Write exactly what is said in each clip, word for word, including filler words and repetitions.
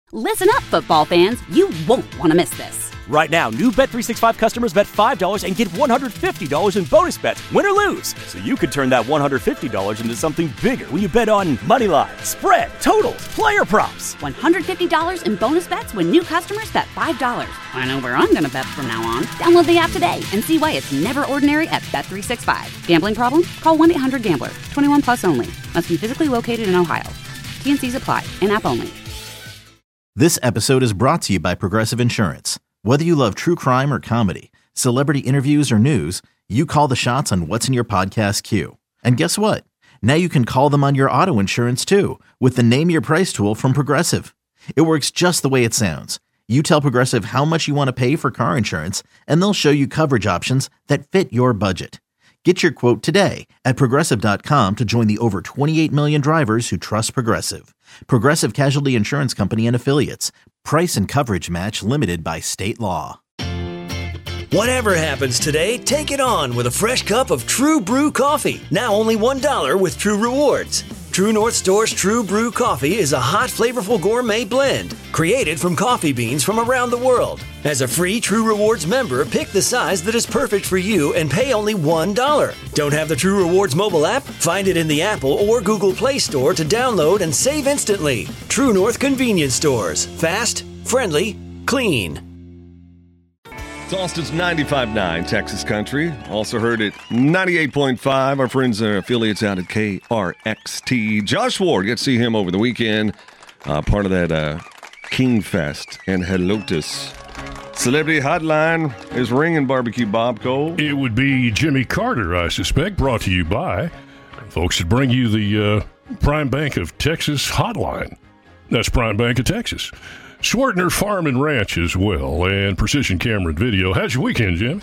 Listen up, football fans. You won't want to miss this. Right now, new Bet three sixty-five customers bet five dollars and get one hundred fifty dollars in bonus bets, win or lose. So you could turn that one hundred fifty dollars into something bigger when you bet on money line, spread, totals, player props. one hundred fifty dollars in bonus bets when new customers bet five dollars. I know where I'm going to bet from now on. Download the app today and see why it's never ordinary at Bet three sixty-five. Gambling problem? Call one eight hundred gambler. twenty-one plus only. Must be physically located in Ohio. T N Cs apply. In-app only. This episode is brought to you by Progressive Insurance. Whether you love true crime or comedy, celebrity interviews or news, you call the shots on what's in your podcast queue. And guess what? Now you can call them on your auto insurance too with the Name Your Price tool from Progressive. It works just the way it sounds. You tell Progressive how much you want to pay for car insurance, and they'll show you coverage options that fit your budget. Get your quote today at Progressive dot com to join the over twenty-eight million drivers who trust Progressive. Progressive Casualty Insurance Company and Affiliates. Price and coverage match limited by state law. Whatever happens today, take it on with a fresh cup of True Brew coffee. Now only one dollar with True Rewards. True North Store's True Brew coffee is a hot, flavorful gourmet blend created from coffee beans from around the world. As a free True Rewards member, pick the size that is perfect for you and pay only one dollar. Don't have the True Rewards mobile app? Find it in the Apple or Google Play Store to download and save instantly. True North Convenience Stores. Fast, friendly, clean. It's Austin's ninety-five point nine Texas Country. Also heard at ninety-eight point five. Our friends and affiliates out at K R X T. Josh Ward, get to see him over the weekend. Uh, part of that uh, King Fest and Helotus. Celebrity Hotline is ringing, Barbecue Bob Cole. It would be Jimmy Carter, I suspect, brought to you by folks that bring you the uh, Prime Bank of Texas Hotline. That's Prime Bank of Texas. Swartner Farm and Ranch as well, and Precision Camera and Video. How's your weekend, Jim?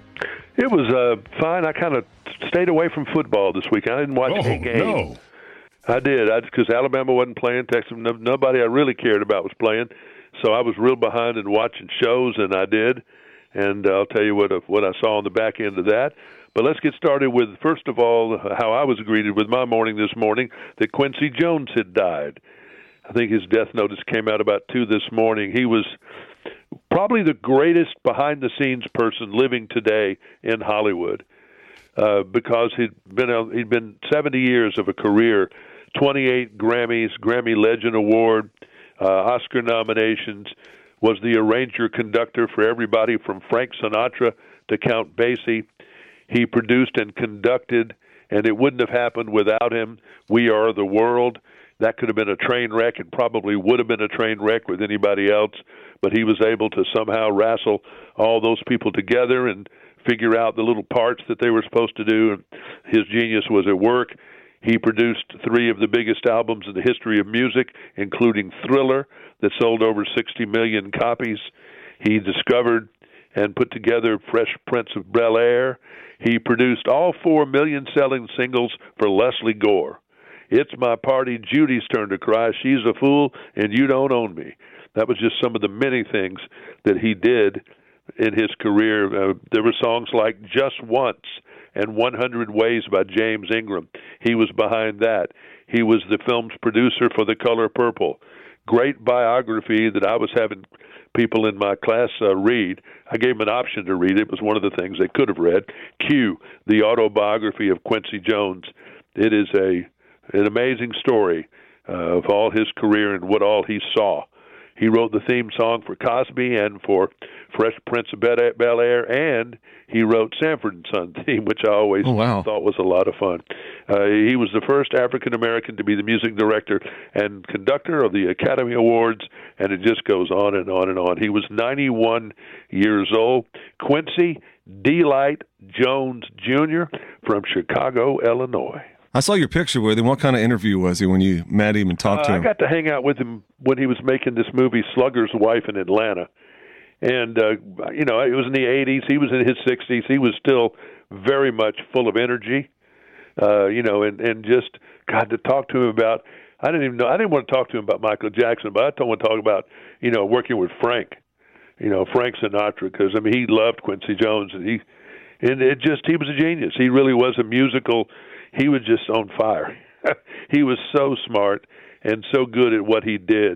It was uh, fine. I kind of stayed away from football this weekend. I didn't watch oh, any games. No. I did, because Alabama wasn't playing. Texas, no, nobody I really cared about was playing. So I was real behind in watching shows, and I did. And uh, I'll tell you what uh, what I saw on the back end of that. But let's get started with, first of all, how I was greeted with my morning this morning, that Quincy Jones had died. I think his death notice came out about two this morning. He was probably the greatest behind-the-scenes person living today in Hollywood uh, because he'd been a, he'd been seventy years of a career, twenty-eight Grammys, Grammy Legend Award, uh, Oscar nominations, was the arranger-conductor for everybody from Frank Sinatra to Count Basie. He produced and conducted, and it wouldn't have happened without him, We Are the World. That could have been a train wreck and probably would have been a train wreck with anybody else, but he was able to somehow wrestle all those people together and figure out the little parts that they were supposed to do, and his genius was at work. He produced three of the biggest albums in the history of music, including Thriller, that sold over sixty million copies. He discovered and put together Fresh Prince of Bel-Air. He produced all four million-selling singles for Leslie Gore. It's My Party, Judy's Turn to Cry, She's a Fool, and You Don't Own Me. That was just some of the many things that he did in his career. Uh, there were songs like Just Once and one hundred Ways by James Ingram. He was behind that. He was the film's producer for The Color Purple. Great biography that I was having people in my class uh, read. I gave them an option to read it. It was one of the things they could have read. Q, the autobiography of Quincy Jones. It is a an amazing story uh, of all his career and what all he saw. He wrote the theme song for Cosby and for Fresh Prince of Bel-Air, and he wrote Sanford and Son theme, which I always oh, wow. thought was a lot of fun. Uh, he was the first African-American to be the music director and conductor of the Academy Awards, and it just goes on and on and on. He was ninety-one years old. Quincy D-Light Jones Junior from Chicago, Illinois. I saw your picture with him. What kind of interview was he when you met him and talked uh, to him? I got to hang out with him when he was making this movie Slugger's Wife in Atlanta. And, uh, you know, it was in the eighties. He was in his sixties. He was still very much full of energy, uh, you know, and, and just, God, to talk to him about, I didn't even know, I didn't want to talk to him about Michael Jackson, but I told him to talk about, you know, working with Frank, you know, Frank Sinatra, because, I mean, he loved Quincy Jones, and he, and it just, he was a genius. He really was a musical. He was just on fire. He was so smart and so good at what he did.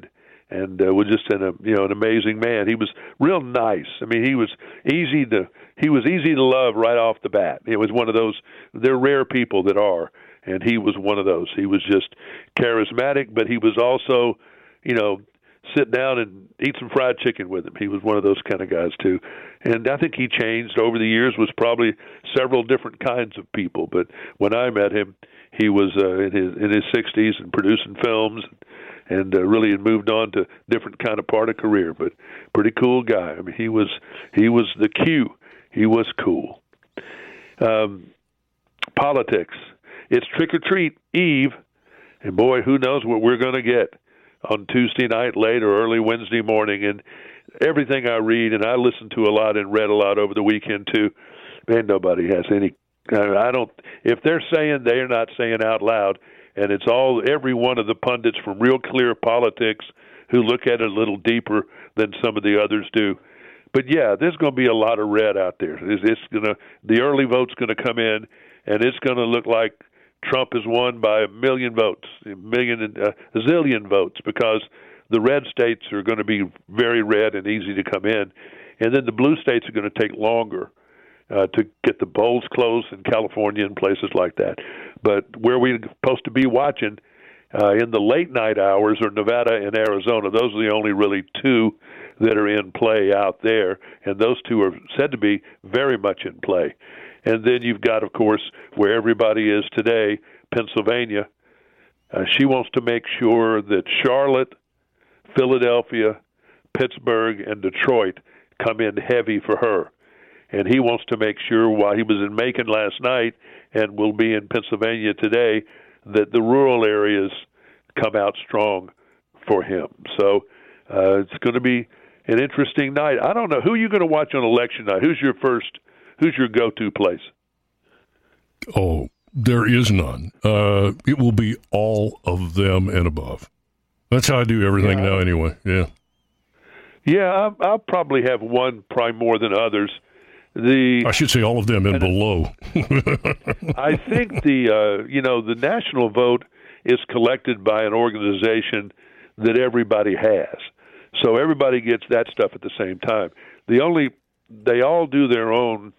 and uh, was just an, a, you know, an amazing man. He was real nice. I mean, he was easy to he was easy to love right off the bat. It was one of those, they're rare people that are, and he was one of those. He was just charismatic, but he was also, you know, sit down and eat some fried chicken with him. He was one of those kind of guys too. And I think he changed over the years, was probably several different kinds of people. But when I met him, he was uh, in his in his sixties and producing films, and uh, really had moved on to different kind of part of career. But pretty cool guy. I mean, he was he was the Q. He was cool. Um, politics. It's Trick or Treat Eve, and boy, who knows what we're going to get on Tuesday night late or early Wednesday morning. And everything I read, and I listened to a lot and read a lot over the weekend too, man, nobody has any, I don't, if they're saying, they're not saying out loud, and it's all, every one of the pundits from Real Clear Politics who look at it a little deeper than some of the others do. But yeah, there's going to be a lot of red out there. It's, it's going to, the early vote's going to come in, and it's going to look like Trump has won by a million votes, a million, uh, a zillion votes, because the red states are going to be very red and easy to come in, and then the blue states are going to take longer uh, to get the polls closed in California and places like that. But where we're supposed to be watching uh, in the late night hours are Nevada and Arizona. Those are the only really two that are in play out there, and those two are said to be very much in play. And then you've got, of course, where everybody is today, Pennsylvania. Uh, she wants to make sure that Charlotte, Philadelphia, Pittsburgh, and Detroit come in heavy for her. And he wants to make sure, while he was in Macon last night and will be in Pennsylvania today, that the rural areas come out strong for him. So uh, it's going to be an interesting night. I don't know. Who are you going to watch on election night? Who's your first, who's your go-to place? Oh, there is none. Uh, it will be all of them and above. That's how I do everything yeah. now anyway, yeah. Yeah, I'll, I'll probably have one probably more than others. The I should say all of them and below. I think the, uh, you know, the national vote is collected by an organization that everybody has. So everybody gets that stuff at the same time. The only, they all do their own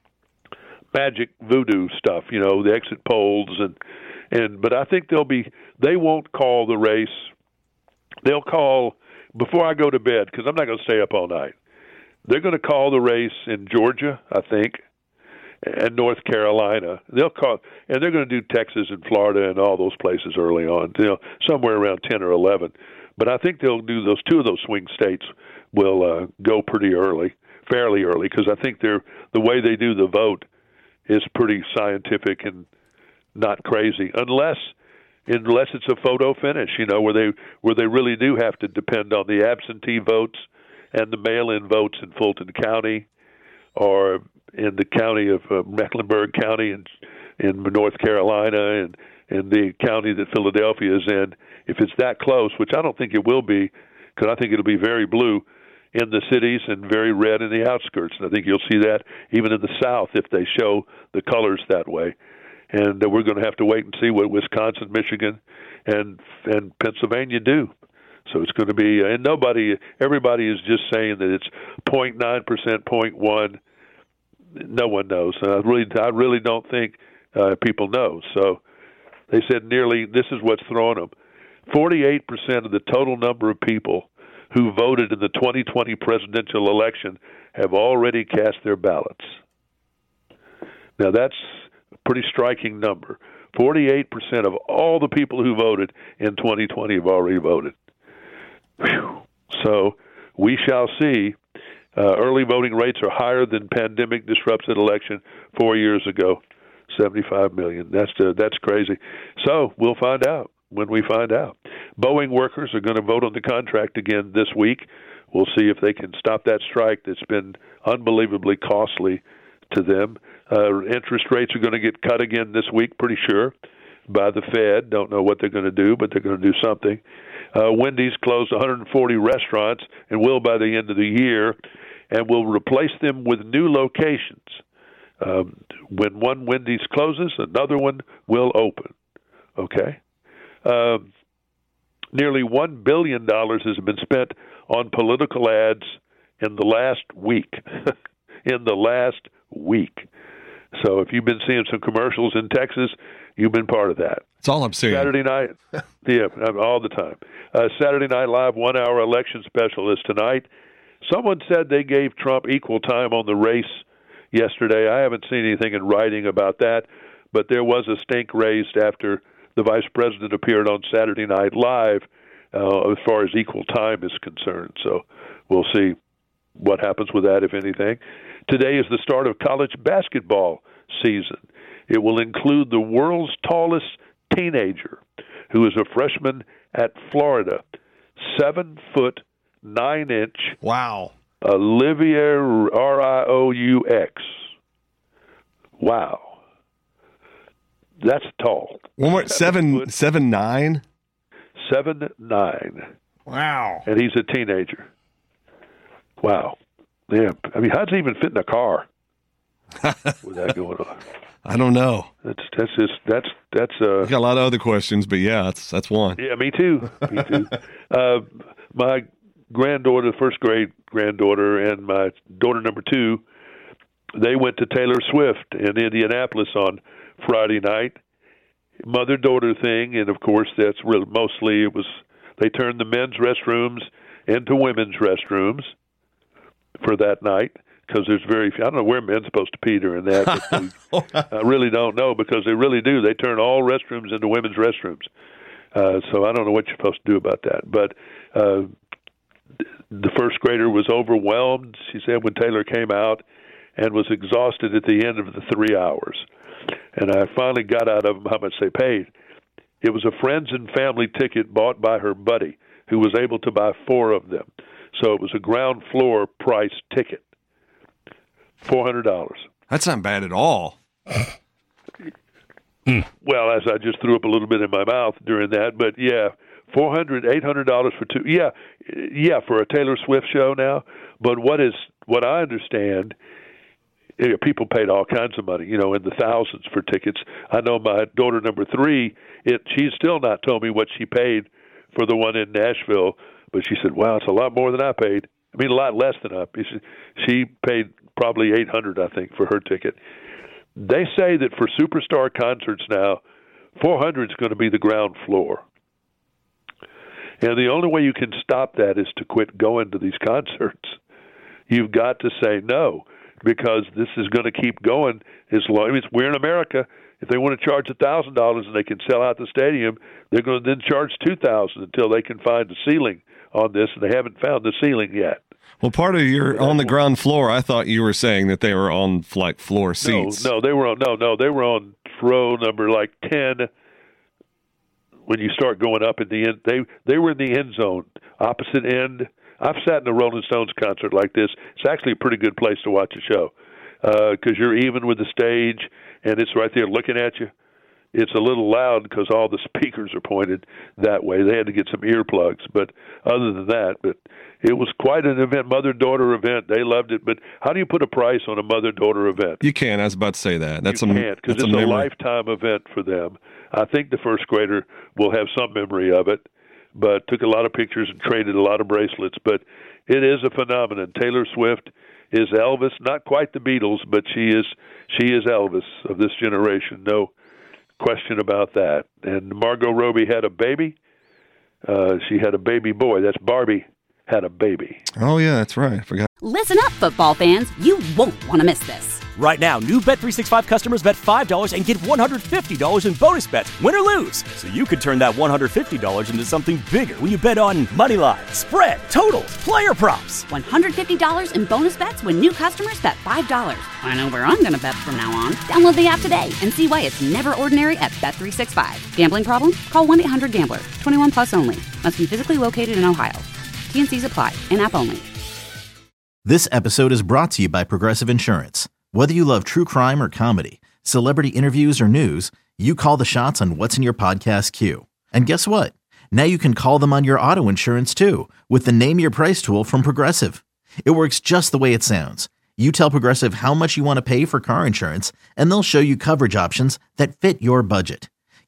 magic voodoo stuff, you know, the exit polls, and, and but I think they'll be, they won't call the race. They'll call, before I go to bed, because I'm not going to stay up all night, they're going to call the race in Georgia, I think, and North Carolina. They'll call, and they're going to do Texas and Florida and all those places early on, you know, somewhere around ten or eleven. But I think they'll do those, two of those swing states will uh, go pretty early, fairly early, because I think they're, the way they do the vote is pretty scientific and not crazy, unless unless it's a photo finish, you know, where they where they really do have to depend on the absentee votes and the mail-in votes in Fulton County, or in the county of uh, Mecklenburg County in in North Carolina, and in the county that Philadelphia is in. If it's that close, which I don't think it will be, because I think it'll be very blue in the cities and very red in the outskirts. And I think you'll see that even in the South if they show the colors that way. And uh, we're going to have to wait and see what Wisconsin, Michigan, and and Pennsylvania do. So it's going to be, and nobody, everybody is just saying that it's zero point nine percent, zero point one. No one knows. And I really, I really don't think uh, people know. So they said nearly, this is what's throwing them. forty-eight percent of the total number of people who voted in the twenty twenty presidential election have already cast their ballots. Now, that's a pretty striking number. forty-eight percent of all the people who voted in twenty twenty have already voted. Whew. So we shall see. Uh, early voting rates are higher than pandemic-disrupted election four years ago, seventy-five million. That's uh, that's crazy. So we'll find out when we find out. Boeing workers are going to vote on the contract again this week. We'll see if they can stop that strike that's been unbelievably costly to them. Uh, interest rates are going to get cut again this week, pretty sure, by the Fed. Don't know what they're going to do, but they're going to do something. Uh, Wendy's closed one hundred forty restaurants and will by the end of the year, and will replace them with new locations. Um, when one Wendy's closes, another one will open. Okay? Um, nearly one billion dollars has been spent on political ads in the last week. in the last week. So if you've been seeing some commercials in Texas, you've been part of that. That's all I'm seeing. Saturday night, yeah, all the time. Uh, Saturday Night Live one-hour election special is tonight. Someone said they gave Trump equal time on the race yesterday. I haven't seen anything in writing about that, but there was a stink raised after the vice president appeared on Saturday Night Live uh, as far as equal time is concerned. So we'll see what happens with that, if anything. Today is the start of college basketball season. It will include the world's tallest teenager, who is a freshman at Florida, seven foot nine inch. Wow. Olivia R I O U X. Wow, that's tall. One more seven foot, seven nine. Seven nine. Wow. And he's a teenager. Wow. Yeah, I mean, how's he even fit in a car with that going on? I don't know. That's that's just that's that's. Uh, I've got a lot of other questions, but yeah, that's that's one. Yeah, me too. Me too. uh, my granddaughter, first grade granddaughter, and my daughter number two, they went to Taylor Swift in Indianapolis on Friday night. Mother-daughter thing, and of course, that's really mostly it was. They turned the men's restrooms into women's restrooms for that night, because there's very few. I don't know where men's supposed to pee during that. But I really don't know, because they really do. They turn all restrooms into women's restrooms. Uh, so I don't know what you're supposed to do about that. But uh, the first grader was overwhelmed, she said, when Taylor came out, and was exhausted at the end of the three hours. And I finally got out of them how much they paid. It was a friends and family ticket bought by her buddy, who was able to buy four of them. So it was a ground floor price ticket, four hundred dollars. That's not bad at all. Well, as I just threw up a little bit in my mouth during that, but yeah, four hundred dollars, eight hundred dollars for two. Yeah, yeah, for a Taylor Swift show now. But what is what I understand, people paid all kinds of money, you know, in the thousands for tickets. I know my daughter number three, it she's still not told me what she paid for the one in Nashville. But she said, wow, it's a lot more than I paid. I mean, a lot less than I paid. She paid probably eight hundred dollars, I think, for her ticket. They say that for superstar concerts now, four hundred dollars is going to be the ground floor. And the only way you can stop that is to quit going to these concerts. You've got to say no, because this is going to keep going as long as we're in America. If they want to charge one thousand dollars and they can sell out the stadium, they're going to then charge two thousand dollars until they can find the ceiling on this, and they haven't found the ceiling yet. Well, part of your on the ground floor, I thought you were saying that they were on like floor seats. No, no, they were on no, no, they were on row number like ten. When you start going up at the end, they they were in the end zone, opposite end. I've sat in a Rolling Stones concert like this. It's actually a pretty good place to watch a show, because uh, you're even with the stage, and it's right there looking at you. It's a little loud because all the speakers are pointed that way. They had to get some earplugs, but other than that, but it was quite an event, mother-daughter event. They loved it. But how do you put a price on a mother-daughter event? You can. I was about to say that. That's you a can't, because it's a, a lifetime event for them. I think the first grader will have some memory of it, but took a lot of pictures and traded a lot of bracelets. But it is a phenomenon. Taylor Swift is Elvis, not quite the Beatles, but she is she is Elvis of this generation. No question about that. And Margot Robbie had a baby. Uh, she had a baby boy. That's Barbie had a baby. Oh, yeah, that's right. I forgot. Listen up, football fans. You won't want to miss this. Right now, new Bet three sixty-five customers bet five dollars and get one hundred fifty dollars in bonus bets, win or lose. So you could turn that one hundred fifty dollars into something bigger when you bet on money lines, spread, totals, player props. one hundred fifty dollars in bonus bets when new customers bet five dollars. I know where I'm going to bet from now on. Download the app today and see why it's never ordinary at Bet three sixty-five. Gambling problem? Call one eight hundred gambler. twenty-one plus only. Must be physically located in Ohio. T N Cs apply. In-app only. This episode is brought to you by Progressive Insurance. Whether you love true crime or comedy, celebrity interviews or news, you call the shots on what's in your podcast queue. And guess what? Now you can call them on your auto insurance too with the Name Your Price tool from Progressive. It works just the way it sounds. You tell Progressive how much you want to pay for car insurance, and they'll show you coverage options that fit your budget.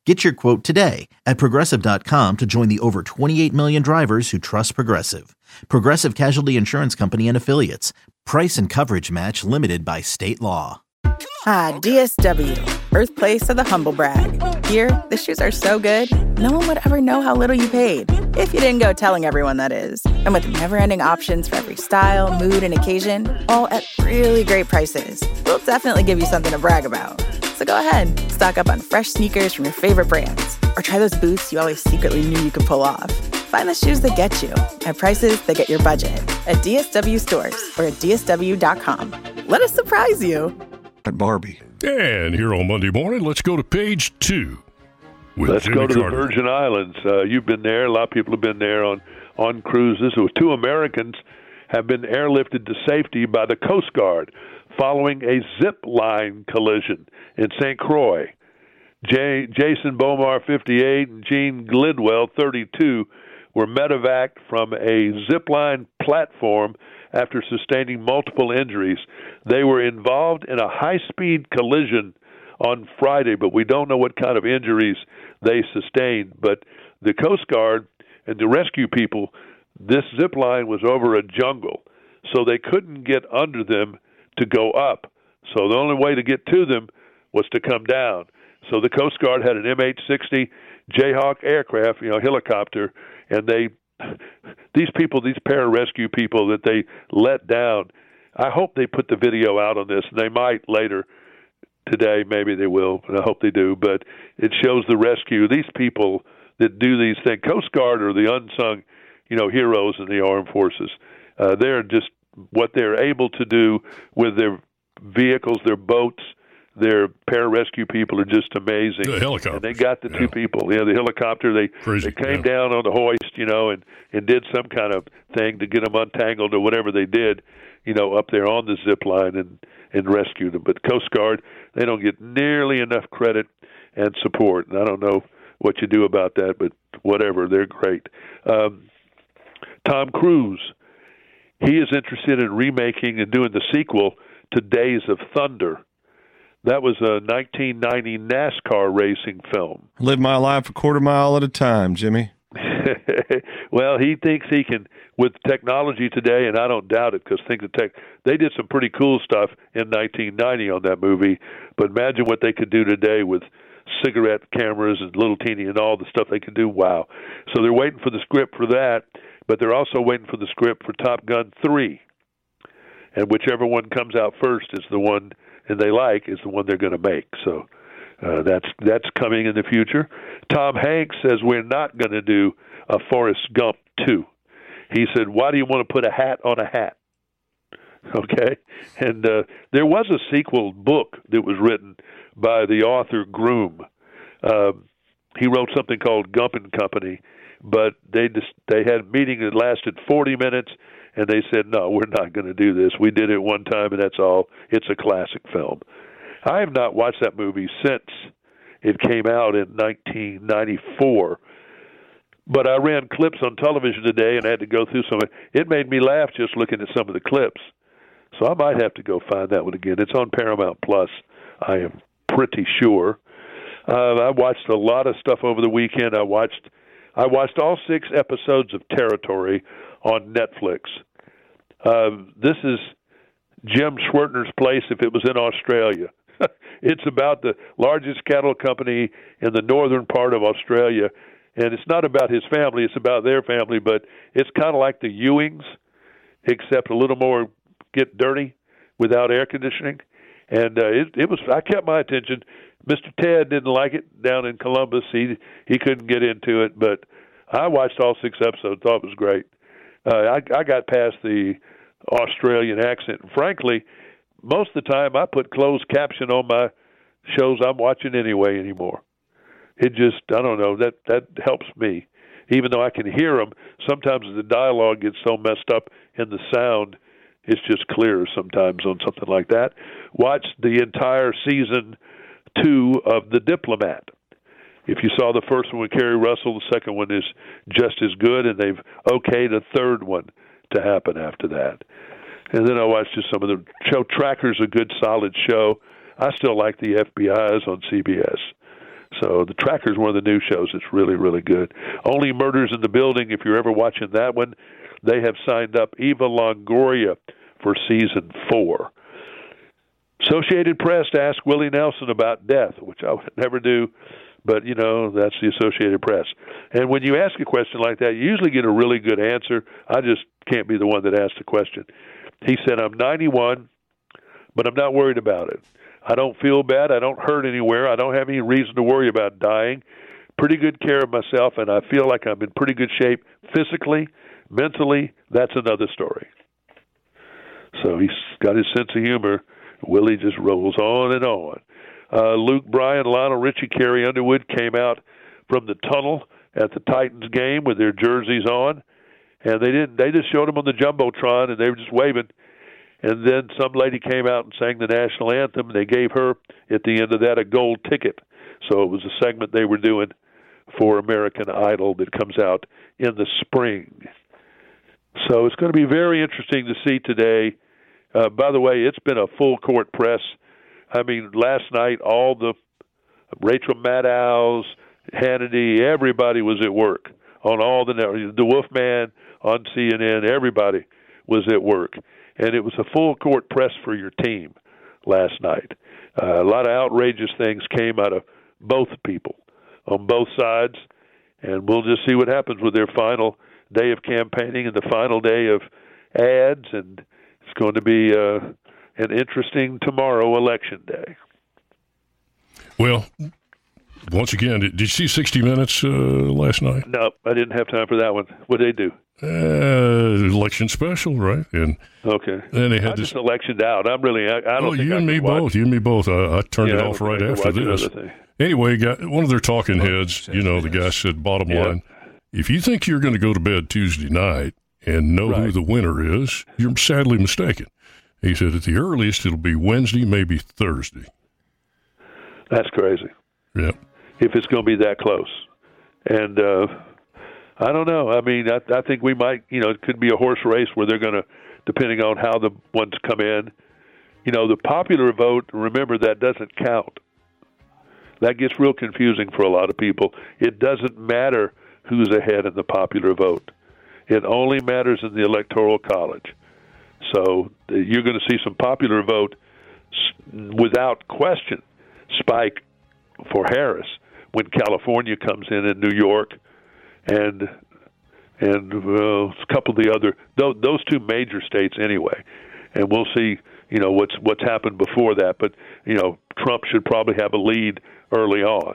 Get your quote today at Progressive dot com to join the over twenty-eight million drivers who trust Progressive. Progressive Casualty Insurance Company and Affiliates. Price and coverage match limited by state law. Ah, D S W, birthplace of the humble brag. Here, the shoes are so good, no one would ever know how little you paid. If you didn't go telling everyone, that is. And with never-ending options for every style, mood, and occasion, all at really great prices, we'll definitely give you something to brag about. So go ahead, stock up on fresh sneakers from your favorite brands, or try those boots you always secretly knew you could pull off. Find the shoes that get you at prices that get your budget at D S W stores or at D S W dot com. Let us surprise you. At Barbie. And here on Monday morning, let's go to page two. With Let's Jimmy go to Carter. the Virgin Islands. Uh, you've been there. A lot of people have been there on, on cruises. Two Americans have been airlifted to safety by the Coast Guard following a zip line collision in Saint Croix. J- Jason Bomar, fifty-eight, and Gene Glidwell, thirty-two, were medevaced from a zip line platform after sustaining multiple injuries. They were involved in a high-speed collision on Friday, but we don't know what kind of injuries they sustained. But the Coast Guard and the rescue people, this zip line was over a jungle, so they couldn't get under them to go up. So the only way to get to them was to come down. So the Coast Guard had an M H sixty Jayhawk aircraft, you know, helicopter, and they, these people, these pararescue people that they let down, I hope they put the video out on this, and they might later today, maybe they will, and I hope they do, but it shows the rescue. These people that do these things, Coast Guard are the unsung, you know, heroes in the armed forces. Uh, they're just what they're able to do with their vehicles, their boats, their pararescue people are just amazing. The helicopter. And they got the yeah. two people. Yeah, the helicopter, they, Crazy, they came yeah. down on the hoist, you know, and, and did some kind of thing to get them untangled or whatever they did, you know, up there on the zip line and, and rescue them. But Coast Guard, they don't get nearly enough credit and support. And I don't know what you do about that, but whatever, they're great. Um, Tom Cruise, he is interested in remaking and doing the sequel to Days of Thunder. That was a nineteen ninety NASCAR racing film. Live my life a quarter mile at a time, Jimmy. Well, he thinks he can, with technology today, and I don't doubt it, because think the tech, they did some pretty cool stuff in nineteen ninety on that movie, but imagine what they could do today with cigarette cameras and little teeny and all the stuff they can do. Wow. So they're waiting for the script for that, but they're also waiting for the script for Top Gun three. And whichever one comes out first is the one and they like is the one they're going to make. So uh, that's that's coming in the future. Tom Hanks says we're not going to do a Forrest Gump two. He said, why do you want to put a hat on a hat? Okay? And uh, there was a sequel book that was written by the author Groom. Um, he wrote something called Gump and Company, but they just, they had a meeting that lasted forty minutes, and they said, no, we're not going to do this. We did it one time, and that's all. It's a classic film. I have not watched that movie since it came out in nineteen ninety-four, but I ran clips on television today and I had to go through some of it. It made me laugh just looking at some of the clips. So I might have to go find that one again. It's on Paramount Plus, I am pretty sure. Uh, I watched a lot of stuff over the weekend. I watched I watched all six episodes of Territory on Netflix. Uh, this is Jim Schwertner's place if it was in Australia. It's about the largest cattle company in the northern part of Australia, and it's not about his family, it's about their family, but it's kind of like the Ewings, except a little more get dirty without air conditioning. And uh, it, it was, I kept my attention. Mister Ted didn't like it down in Columbus. He he couldn't get into it, but I watched all six episodes, thought it was great. Uh, I, I got past the Australian accent. Frankly, most of the time I put closed caption on my shows I'm watching anyway anymore. It just, I don't know, that, that helps me. Even though I can hear them, sometimes the dialogue gets so messed up in the sound, it's just clearer sometimes on something like that. Watch the entire season two of The Diplomat. If you saw the first one with Kerry Russell, the second one is just as good, and they've okayed a third one to happen after that. And then I watched just some of the show. Tracker's a good, solid show. I still like the F B I's on C B S. So the Tracker is one of the new shows that's really, really good. Only Murders in the Building, if you're ever watching that one, they have signed up Eva Longoria for season four. Associated Press asked Willie Nelson about death, which I would never do, but, you know, that's the Associated Press. And when you ask a question like that, you usually get a really good answer. I just can't be the one that asked the question. He said, I'm ninety-one, but I'm not worried about it. I don't feel bad. I don't hurt anywhere. I don't have any reason to worry about dying. Pretty good care of myself, and I feel like I'm in pretty good shape physically, mentally. That's another story. So he's got his sense of humor. Willie just rolls on and on. Uh, Luke Bryan, Lionel Richie, Carrie Underwood came out from the tunnel at the Titans game with their jerseys on, and they didn't. They just showed them on the Jumbotron, and they were just waving. And then some lady came out and sang the national anthem, and they gave her, at the end of that, a gold ticket. So it was a segment they were doing for American Idol that comes out in the spring. So it's going to be very interesting to see today. Uh, by the way, it's been a full-court press. I mean, last night, all the Rachel Maddows, Hannity, everybody was at work on all the networks. The Wolfman on C N N, everybody was at work. And it was a full-court press for your team last night. Uh, a lot of outrageous things came out of both people on both sides, and we'll just see what happens with their final day of campaigning and the final day of ads, and it's going to be uh, an interesting tomorrow, election day. Well, once again, did you see sixty minutes uh, last night? No, I didn't have time for that one. What did they do? Uh, election special, right? And okay. Then they had I this. just electioned out. I'm really. I, I don't. Oh, think you I and me watch. both. You and me both. I, I turned yeah, it off right after this. Anyway, got one of their talking heads. You know, the guy said, "Bottom yeah. line, if you think you're going to go to bed Tuesday night and know right. who the winner is, you're sadly mistaken." He said, "At the earliest, it'll be Wednesday, maybe Thursday." That's crazy. Yeah. If it's going to be that close, and. uh I don't know. I mean, I, I think we might, you know, it could be a horse race where they're going to, depending on how the ones come in, you know, the popular vote, remember, that doesn't count. That gets real confusing for a lot of people. It doesn't matter who's ahead in the popular vote. It only matters in the Electoral College. So you're going to see some popular vote, without question, spike for Harris when California comes in in New York. And and uh, a couple of the other those, those two major states anyway, and we'll see you know what's what's happened before that. But you know Trump should probably have a lead early on.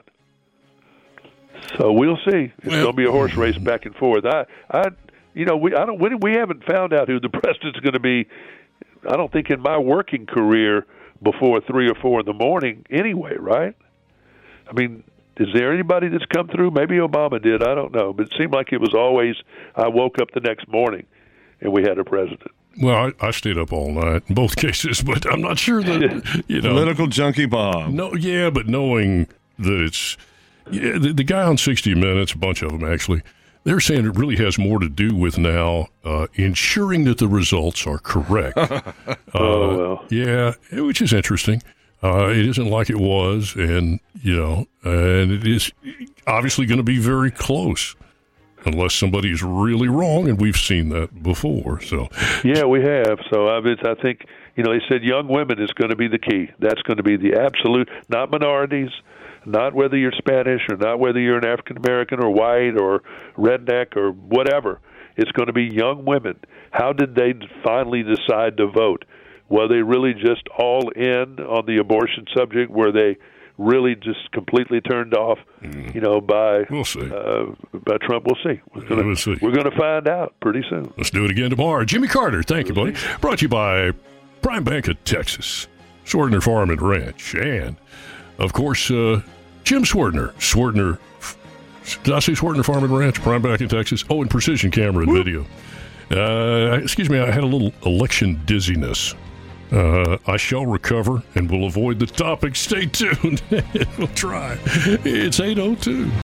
So we'll see. It's well, going to be a horse race back and forth. I I you know we I don't we, we haven't found out who the president's going to be. I don't think in my working career before three or four in the morning anyway. Right? I mean. Is there anybody that's come through? Maybe Obama did. I don't know. But it seemed like it was always, I woke up the next morning and we had a president. Well, I, I stayed up all night in both cases, but I'm not sure that, you know. Political junkie Bob. No, yeah, but knowing that it's, yeah, the, the guy on sixty minutes, a bunch of them actually, they're saying it really has more to do with now uh, ensuring that the results are correct. uh, oh, well. Yeah, which is interesting. Uh, it isn't like it was, and, you know, and it is obviously going to be very close unless somebody is really wrong, and we've seen that before. So yeah, we have. So I, mean, I think, you know, they said young women is going to be the key. That's going to be the absolute, not minorities, not whether you're Spanish or not whether you're an African-American or white or redneck or whatever. It's going to be young women. How did they finally decide to vote? Were they really just all in on the abortion subject? Were they really just completely turned off, mm. you know, by we'll see. Uh, by Trump? We'll see. We're gonna, we'll see. We're going to find out pretty soon. Let's do it again tomorrow. Jimmy Carter, thank we'll you, buddy. See. Brought to you by Prime Bank of Texas, Swardner Farm and Ranch, and, of course, uh, Jim Swardner. Swardner, did I say Swardner Farm and Ranch? Prime Bank in Texas. Oh, and Precision Camera and Whoop. Video. Uh, excuse me, I had a little election dizziness. Uh, I shall recover and will avoid the topic. Stay tuned. We'll try. It's eight oh two.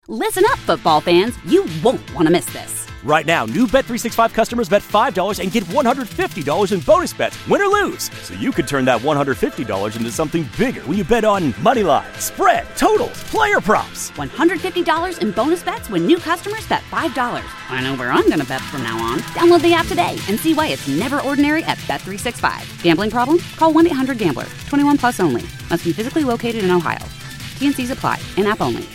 Listen up, football fans. You won't want to miss this. Right now, new Bet three sixty-five customers bet five dollars and get one hundred fifty dollars in bonus bets, win or lose. So you could turn that one hundred fifty dollars into something bigger when you bet on money line, spread, totals, player props. one hundred fifty dollars in bonus bets when new customers bet five dollars. I know where I'm going to bet from now on. Download the app today and see why it's never ordinary at Bet three sixty-five. Gambling problem? Call one eight hundred gambler. twenty-one plus only. Must be physically located in Ohio. T N Cs apply. In-app only.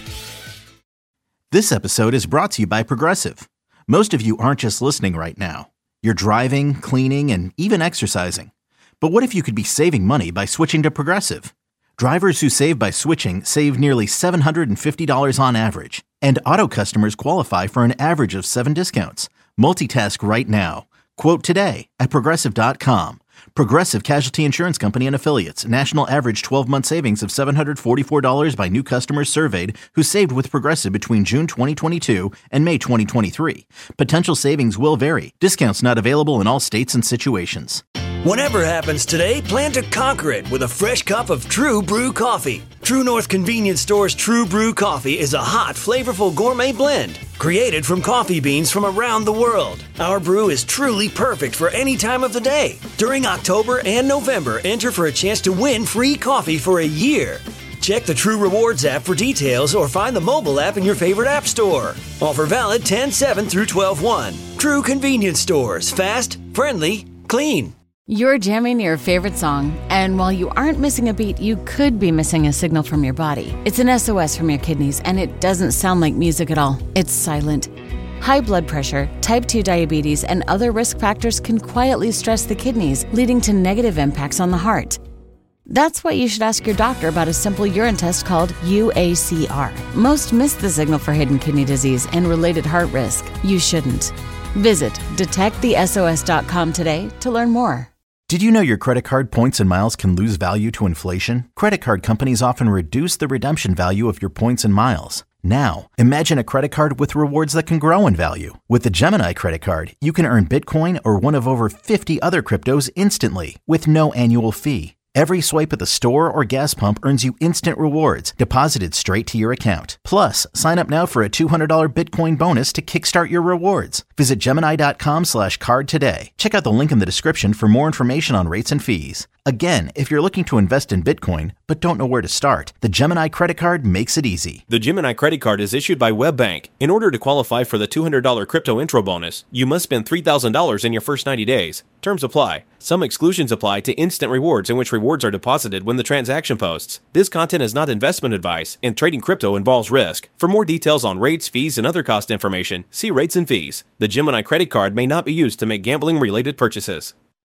This episode is brought to you by Progressive. Most of you aren't just listening right now. You're driving, cleaning, and even exercising. But what if you could be saving money by switching to Progressive? Drivers who save by switching save nearly seven hundred fifty dollars on average. And auto customers qualify for an average of seven discounts. Multitask right now. Quote today at Progressive dot com. Progressive Casualty Insurance Company and Affiliates. National average twelve-month savings of seven hundred forty-four dollars by new customers surveyed who saved with Progressive between June twenty twenty-two and May twenty twenty-three. Potential savings will vary. Discounts not available in all states and situations. Whatever happens today, plan to conquer it with a fresh cup of True Brew coffee. True North Convenience Store's True Brew coffee is a hot, flavorful gourmet blend created from coffee beans from around the world. Our brew is truly perfect for any time of the day. During October and November, enter for a chance to win free coffee for a year. Check the True Rewards app for details or find the mobile app in your favorite app store. Offer valid ten seven through twelve one. True Convenience Stores. Fast, friendly, clean. You're jamming your favorite song, and while you aren't missing a beat, you could be missing a signal from your body. It's an S O S from your kidneys, and it doesn't sound like music at all. It's silent. High blood pressure, type two diabetes, and other risk factors can quietly stress the kidneys, leading to negative impacts on the heart. That's why you should ask your doctor about a simple urine test called U A C R. Most miss the signal for hidden kidney disease and related heart risk. You shouldn't. Visit detect the S O S dot com today to learn more. Did you know your credit card points and miles can lose value to inflation? Credit card companies often reduce the redemption value of your points and miles. Now, imagine a credit card with rewards that can grow in value. With the Gemini credit card, you can earn Bitcoin or one of over fifty other cryptos instantly with no annual fee. Every swipe at the store or gas pump earns you instant rewards deposited straight to your account. Plus, sign up now for a two hundred dollars Bitcoin bonus to kickstart your rewards. Visit Gemini.com slash card today. Check out the link in the description for more information on rates and fees. Again, if you're looking to invest in Bitcoin but don't know where to start, the Gemini credit card makes it easy. The Gemini credit card is issued by WebBank. In order to qualify for the two hundred dollars crypto intro bonus, you must spend three thousand dollars in your first ninety days. Terms apply. Some exclusions apply to instant rewards in which rewards are deposited when the transaction posts. This content is not investment advice, and trading crypto involves risk. For more details on rates, fees, and other cost information, see rates and fees. The Gemini credit card may not be used to make gambling-related purchases.